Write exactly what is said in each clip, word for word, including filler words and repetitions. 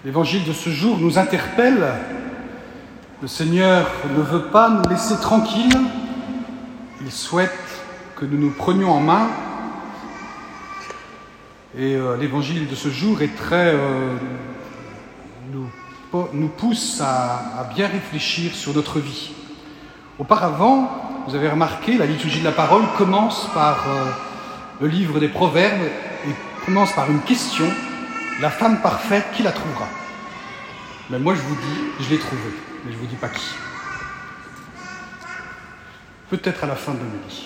L'évangile de ce jour nous interpelle. Le Seigneur ne veut pas nous laisser tranquilles. Il souhaite que nous nous prenions en main. Et euh, l'évangile de ce jour est très, euh, nous, nous pousse à, à bien réfléchir sur notre vie. Auparavant, vous avez remarqué, la liturgie de la parole commence par euh, le livre des Proverbes et commence par une question. La femme parfaite, qui la trouvera? Mais moi, je vous dis, je l'ai trouvée, mais je ne vous dis pas qui. Peut-être à la fin de l'homélie.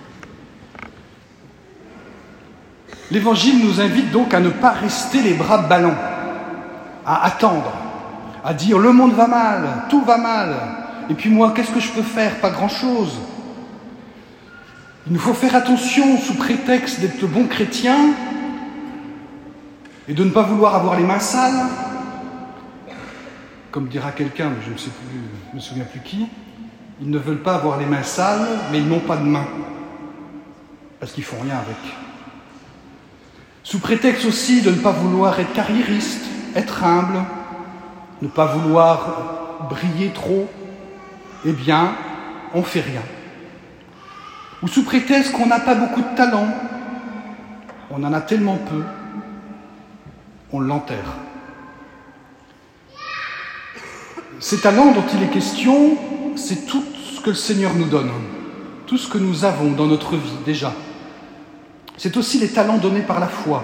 L'Évangile nous invite donc à ne pas rester les bras ballants, à attendre, à dire « le monde va mal, tout va mal, et puis moi, qu'est-ce que je peux faire? Pas grand-chose ». Il nous faut faire attention, sous prétexte d'être bons chrétiens, et de ne pas vouloir avoir les mains sales, comme dira quelqu'un, mais je ne sais plus, je me souviens plus qui, ils ne veulent pas avoir les mains sales, mais ils n'ont pas de mains, parce qu'ils font rien avec. Sous prétexte aussi de ne pas vouloir être carriériste, être humble, ne pas vouloir briller trop, eh bien, on ne fait rien. Ou sous prétexte qu'on n'a pas beaucoup de talent, on en a tellement peu, on l'enterre. Ces talents dont il est question, c'est tout ce que le Seigneur nous donne, tout ce que nous avons dans notre vie déjà. C'est aussi les talents donnés par la foi.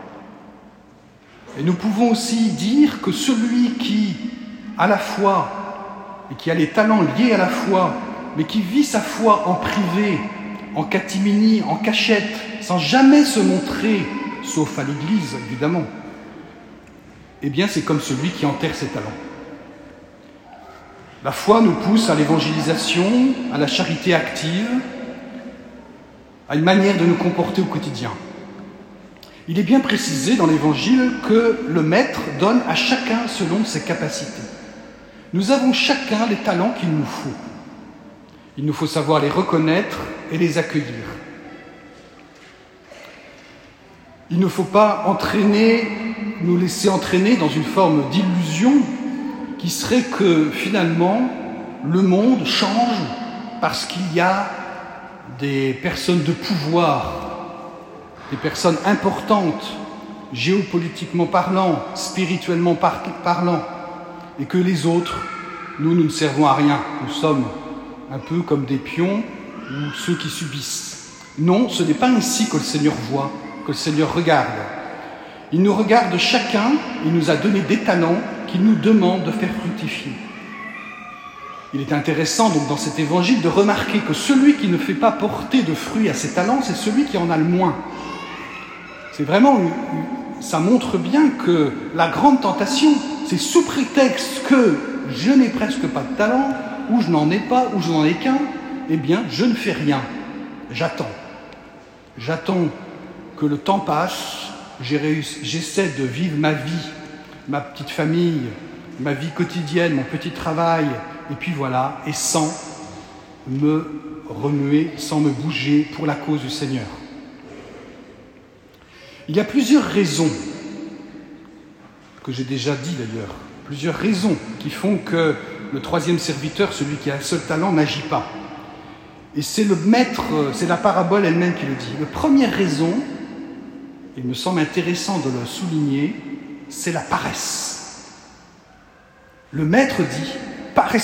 Et nous pouvons aussi dire que celui qui a la foi et qui a les talents liés à la foi, mais qui vit sa foi en privé, en catimini, en cachette, sans jamais se montrer, sauf à l'Église évidemment, eh bien c'est comme celui qui enterre ses talents. La foi nous pousse à l'évangélisation, à la charité active, à une manière de nous comporter au quotidien. Il est bien précisé dans l'Évangile que le Maître donne à chacun selon ses capacités. Nous avons chacun les talents qu'il nous faut. Il nous faut savoir les reconnaître et les accueillir. Il ne faut pas entraîner, nous laisser entraîner dans une forme d'illusion qui serait que finalement le monde change parce qu'il y a des personnes de pouvoir, des personnes importantes, géopolitiquement parlant, spirituellement par- parlant, et que les autres, nous, nous ne servons à rien. Nous sommes un peu comme des pions ou ceux qui subissent. Non, ce n'est pas ainsi que le Seigneur voit, que le Seigneur regarde. Il nous regarde chacun, il nous a donné des talents qu'il nous demande de faire fructifier. Il est intéressant donc dans cet évangile de remarquer que celui qui ne fait pas porter de fruits à ses talents, c'est celui qui en a le moins. C'est vraiment, ça montre bien que la grande tentation, c'est sous prétexte que je n'ai presque pas de talent, ou je n'en ai pas, ou je n'en ai qu'un, eh bien je ne fais rien. J'attends. J'attends que le temps passe, j'ai réussi, j'essaie de vivre ma vie, ma petite famille, ma vie quotidienne, mon petit travail, et puis voilà, et sans me remuer, sans me bouger pour la cause du Seigneur. Il y a plusieurs raisons, que j'ai déjà dit d'ailleurs, plusieurs raisons qui font que le troisième serviteur, celui qui a un seul talent, n'agit pas. Et c'est le maître, c'est la parabole elle-même qui le dit. La première raison, il me semble intéressant de le souligner, c'est la paresse. Le maître dit « paresseux ».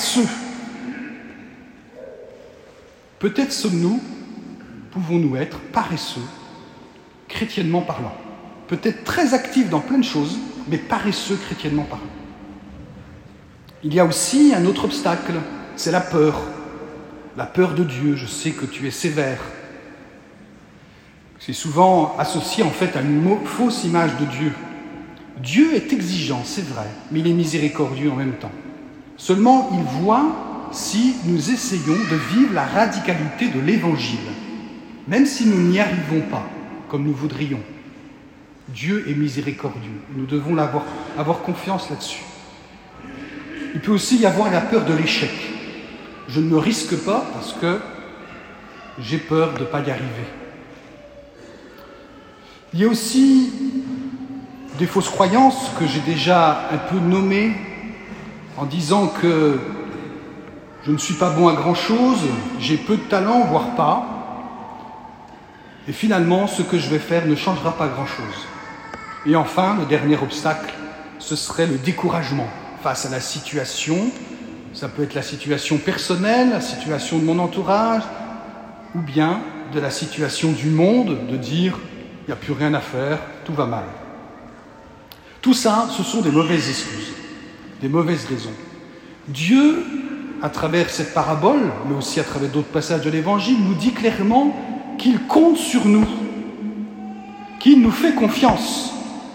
Peut-être sommes-nous, pouvons-nous être paresseux, chrétiennement parlant. Peut-être très actifs dans plein de choses, mais paresseux chrétiennement parlant. Il y a aussi un autre obstacle, c'est la peur. La peur de Dieu, je sais que tu es sévère. C'est souvent associé en fait à une fausse image de Dieu. Dieu est exigeant, c'est vrai, mais il est miséricordieux en même temps. Seulement, il voit si nous essayons de vivre la radicalité de l'Évangile, même si nous n'y arrivons pas, comme nous voudrions. Dieu est miséricordieux. Nous devons l'avoir, avoir confiance là-dessus. Il peut aussi y avoir la peur de l'échec. Je ne me risque pas parce que j'ai peur de ne pas y arriver. Il y a aussi des fausses croyances que j'ai déjà un peu nommées en disant que je ne suis pas bon à grand-chose, j'ai peu de talent, voire pas, et finalement, ce que je vais faire ne changera pas grand-chose. Et enfin, le dernier obstacle, ce serait le découragement face à la situation. Ça peut être la situation personnelle, la situation de mon entourage, ou bien de la situation du monde, de dire « il n'y a plus rien à faire, tout va mal ». Tout ça, ce sont des mauvaises excuses, des mauvaises raisons. Dieu, à travers cette parabole, mais aussi à travers d'autres passages de l'Évangile, nous dit clairement qu'il compte sur nous, qu'il nous fait confiance.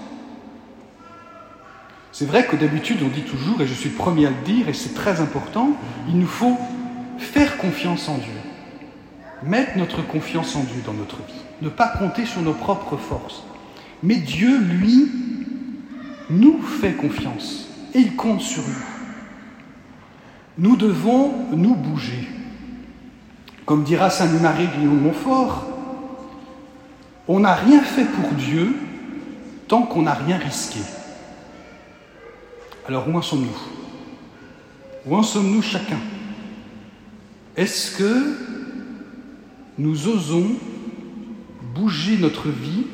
C'est vrai que d'habitude, on dit toujours, et je suis le premier à le dire, et c'est très important, il nous faut faire confiance en Dieu. Mettre notre confiance en Dieu dans notre vie. Ne pas compter sur nos propres forces. Mais Dieu, lui, nous fait confiance. Et il compte sur nous. Nous devons nous bouger. Comme dira saint Louis-Marie Guillaume de Montfort, on n'a rien fait pour Dieu tant qu'on n'a rien risqué. Alors où en sommes-nous ? Où en sommes-nous chacun ? Est-ce que nous osons bouger notre vie,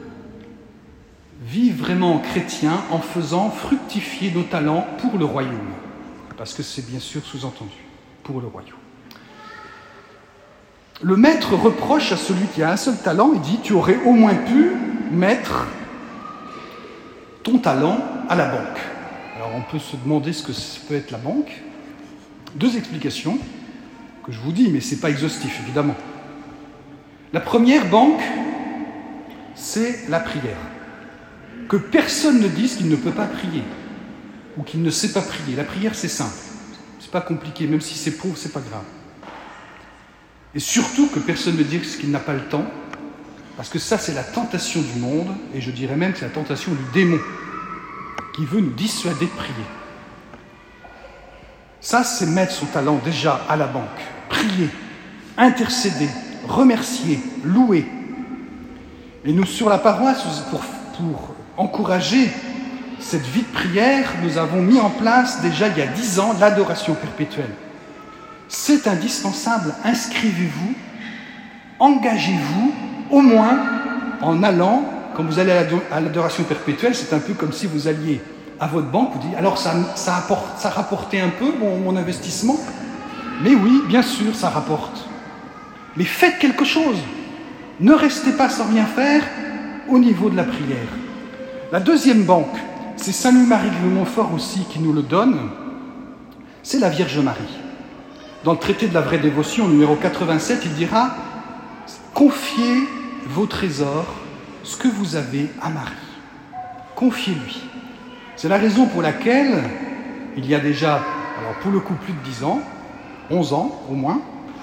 vivre vraiment chrétien en faisant fructifier nos talents pour le royaume ? Parce que c'est bien sûr sous-entendu, pour le royaume. Le maître reproche à celui qui a un seul talent, il dit « Tu aurais au moins pu mettre ton talent à la banque ». Alors on peut se demander ce que peut être la banque. Deux explications que je vous dis, mais ce n'est pas exhaustif, évidemment. La première banque, c'est la prière. Que personne ne dise qu'il ne peut pas prier ou qu'il ne sait pas prier. La prière, c'est simple. C'est pas compliqué, même si c'est pauvre, c'est pas grave. Et surtout que personne ne dise qu'il n'a pas le temps, parce que ça, c'est la tentation du monde, et je dirais même que c'est la tentation du démon, qui veut nous dissuader de prier. Ça, c'est mettre son talent déjà à la banque. Prier, intercéder, remercier, louer. Et nous, sur la paroisse, pour, pour encourager cette vie de prière, nous avons mis en place déjà il y a dix ans l'adoration perpétuelle. C'est indispensable, inscrivez-vous, engagez-vous, au moins en allant, quand vous allez à l'adoration perpétuelle, c'est un peu comme si vous alliez à votre banque, vous dites, alors ça, ça, apporte, ça rapportait un peu mon, mon investissement ? Mais oui, bien sûr, ça rapporte. Mais faites quelque chose. Ne restez pas sans rien faire au niveau de la prière. La deuxième banque, c'est saint Louis-Marie de Montfort aussi qui nous le donne, c'est la Vierge Marie. Dans le traité de la vraie dévotion, numéro quatre-vingt-sept, il dira « Confiez vos trésors, ce que vous avez à Marie. Confiez-lui. » C'est la raison pour laquelle, il y a déjà, alors pour le coup plus de dix ans, onze ans au moins,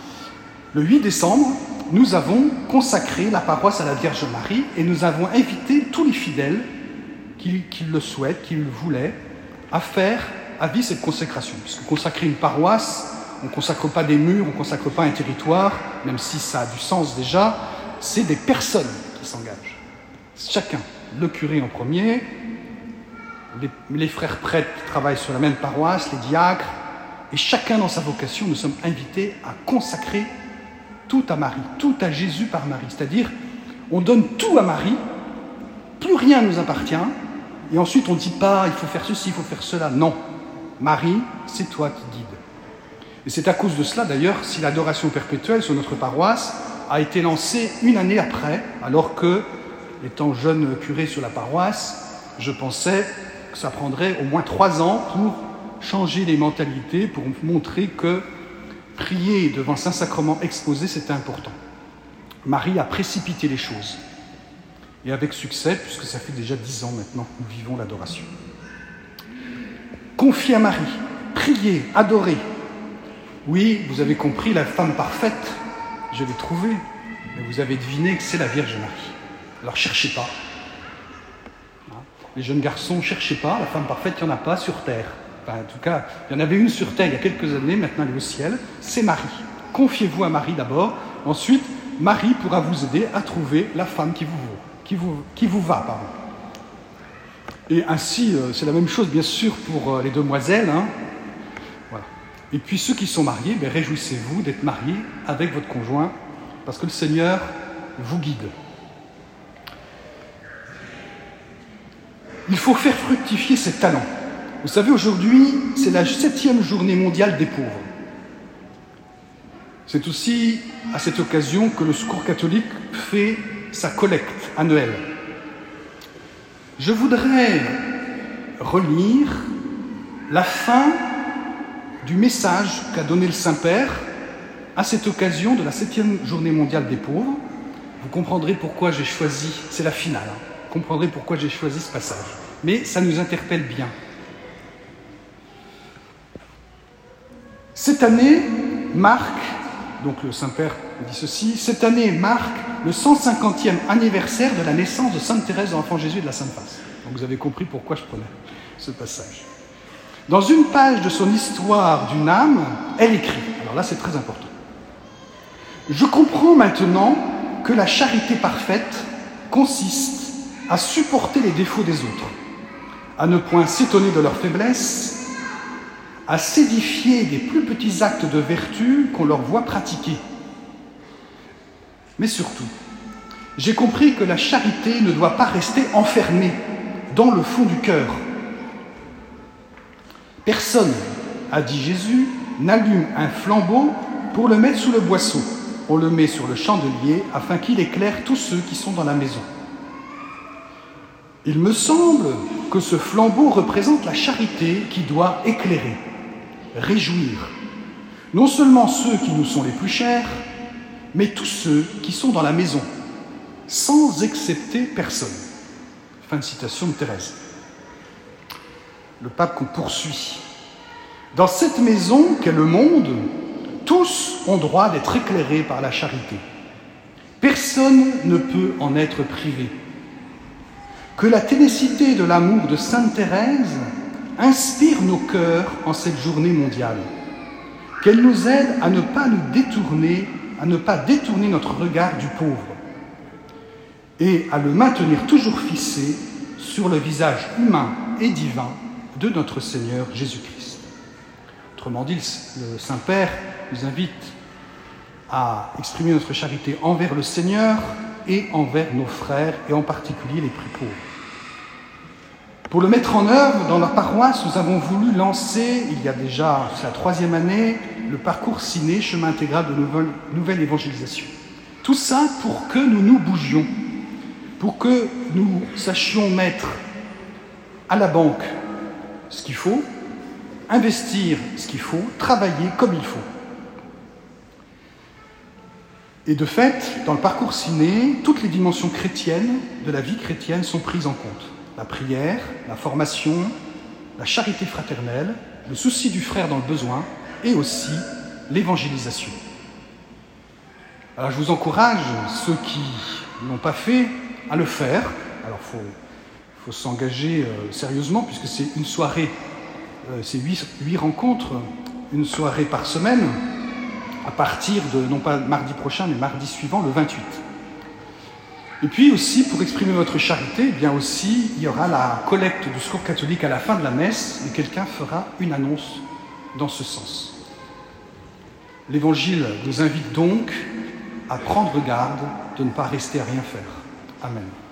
le huit décembre, nous avons consacré la paroisse à la Vierge Marie et nous avons invité tous les fidèles qui, qui le souhaitent, qui le voulaient, à faire à vie cette consécration. Puisque consacrer une paroisse, on ne consacre pas des murs, on ne consacre pas un territoire, même si ça a du sens déjà, c'est des personnes qui s'engagent. Chacun, le curé en premier, les, les frères prêtres qui travaillent sur la même paroisse, les diacres, et chacun dans sa vocation, nous sommes invités à consacrer tout à Marie, tout à Jésus par Marie. C'est-à-dire, on donne tout à Marie, plus rien ne nous appartient, et ensuite on ne dit pas, il faut faire ceci, il faut faire cela. Non, Marie, c'est toi qui guides. Et c'est à cause de cela, d'ailleurs, si l'adoration perpétuelle sur notre paroisse a été lancée une année après, alors que, étant jeune curé sur la paroisse, je pensais que ça prendrait au moins trois ans pour changer les mentalités, pour montrer que prier devant Saint-Sacrement exposé, c'était important. Marie a précipité les choses. Et avec succès, puisque ça fait déjà dix ans maintenant que nous vivons l'adoration. Confiez à Marie, priez, adorez. Oui, vous avez compris, la femme parfaite, je l'ai trouvée, mais vous avez deviné que c'est la Vierge Marie. Alors cherchez pas. Les jeunes garçons, ne cherchez pas, la femme parfaite, il n'y en a pas sur Terre. Enfin, en tout cas, il y en avait une sur Terre il y a quelques années, maintenant elle est au ciel, c'est Marie. Confiez-vous à Marie d'abord, ensuite, Marie pourra vous aider à trouver la femme qui vous, qui vous, qui vous va. Pardon. Et ainsi, euh, c'est la même chose, bien sûr, pour euh, les demoiselles. Hein. Voilà. Et puis, ceux qui sont mariés, ben, réjouissez-vous d'être mariés avec votre conjoint, parce que le Seigneur vous guide. Il faut faire fructifier ses talents. Vous savez, aujourd'hui, c'est la septième journée mondiale des pauvres. C'est aussi à cette occasion que le Secours catholique fait sa collecte annuelle. Je voudrais relire la fin du message qu'a donné le Saint-Père à cette occasion de la septième journée mondiale des pauvres. Vous comprendrez pourquoi j'ai choisi, c'est la finale, hein, vous comprendrez pourquoi j'ai choisi ce passage. Mais ça nous interpelle bien. Cette année marque, donc le Saint-Père dit ceci, cette année marque le cent cinquantième anniversaire de la naissance de Sainte Thérèse de l'Enfant Jésus et de la Sainte Face. Donc vous avez compris pourquoi je prenais ce passage. Dans une page de son histoire d'une âme, elle écrit, alors là c'est très important, « Je comprends maintenant que la charité parfaite consiste à supporter les défauts des autres, à ne point s'étonner de leurs faiblesses, à s'édifier des plus petits actes de vertu qu'on leur voit pratiquer. Mais surtout, j'ai compris que la charité ne doit pas rester enfermée dans le fond du cœur. Personne, a dit Jésus, n'allume un flambeau pour le mettre sous le boisseau. On le met sur le chandelier afin qu'il éclaire tous ceux qui sont dans la maison. Il me semble que ce flambeau représente la charité qui doit éclairer, réjouir, non seulement ceux qui nous sont les plus chers, mais tous ceux qui sont dans la maison, sans excepter personne. » Fin de citation de Thérèse. Le pape qu'on poursuit. Dans cette maison qu'est le monde, tous ont droit d'être éclairés par la charité. Personne ne peut en être privé. Que la ténacité de l'amour de Sainte Thérèse inspire nos cœurs en cette journée mondiale. Qu'elle nous aide à ne pas nous détourner, à ne pas détourner notre regard du pauvre et à le maintenir toujours fixé sur le visage humain et divin de notre Seigneur Jésus-Christ. Autrement dit, le Saint-Père nous invite à exprimer notre charité envers le Seigneur et envers nos frères, et en particulier les plus pauvres. Pour le mettre en œuvre, dans la paroisse, nous avons voulu lancer, il y a déjà, c'est la troisième année, le parcours ciné, chemin intégral de nouvelle, nouvelle évangélisation. Tout ça pour que nous nous bougions, pour que nous sachions mettre à la banque ce qu'il faut, investir ce qu'il faut, travailler comme il faut. Et de fait, dans le parcours ciné, toutes les dimensions chrétiennes de la vie chrétienne sont prises en compte. La prière, la formation, la charité fraternelle, le souci du frère dans le besoin et aussi l'évangélisation. Alors je vous encourage, ceux qui ne l'ont pas fait, à le faire. Alors il faut, faut s'engager euh, sérieusement puisque c'est une soirée, euh, c'est huit, huit rencontres, une soirée par semaine, à partir de, non pas mardi prochain, mais mardi suivant, le vingt-huit. Et puis aussi, pour exprimer votre charité, eh bien aussi, il y aura la collecte du Secours catholique à la fin de la messe, et quelqu'un fera une annonce dans ce sens. L'Évangile nous invite donc à prendre garde de ne pas rester à rien faire. Amen.